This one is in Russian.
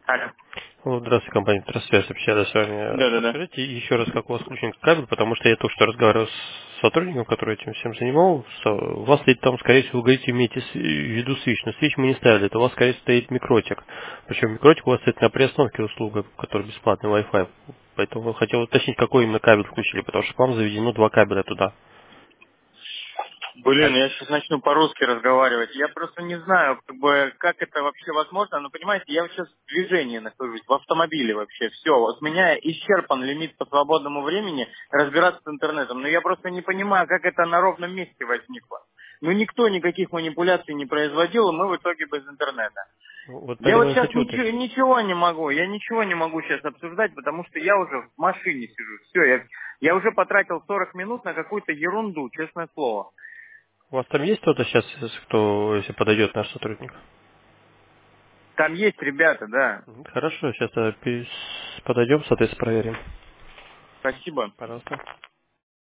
Алло. Ну, здравствуйте, компания Трансфер, общалась с вами. Да-да-да. Подскажите еще раз, как у вас включен кабель, потому что я только что разговаривал с сотрудником, который этим всем занимался. У вас стоит там, скорее всего, вы говорите, имеете в виду свич, но свич мы не ставили, это у вас, скорее всего, стоит микротик. Причем микротик у вас стоит на приостановке услуга, которая бесплатный Wi-Fi. Поэтому хотел уточнить, какой именно кабель включили, потому что к вам заведено два кабеля туда. Блин, я сейчас начну по-русски разговаривать. Я просто не знаю, как это вообще возможно. Но понимаете, я сейчас в движении нахожусь, в автомобиле вообще. Все, вот у меня исчерпан лимит по свободному времени разбираться с интернетом. Но я просто не понимаю, как это на ровном месте возникло. Ну, никто никаких манипуляций не производил, и мы в итоге без интернета. Вот Я вот поэтому я сейчас хочу ничего, уточнить. ничего не могу, я ничего не могу сейчас обсуждать, потому что я уже в машине сижу. Все, я уже потратил 40 минут на какую-то ерунду, честное слово. У вас там есть кто-то сейчас, если подойдет наш сотрудник? Там есть ребята, да. Хорошо, сейчас подойдем, соответственно, проверим. Спасибо. Пожалуйста.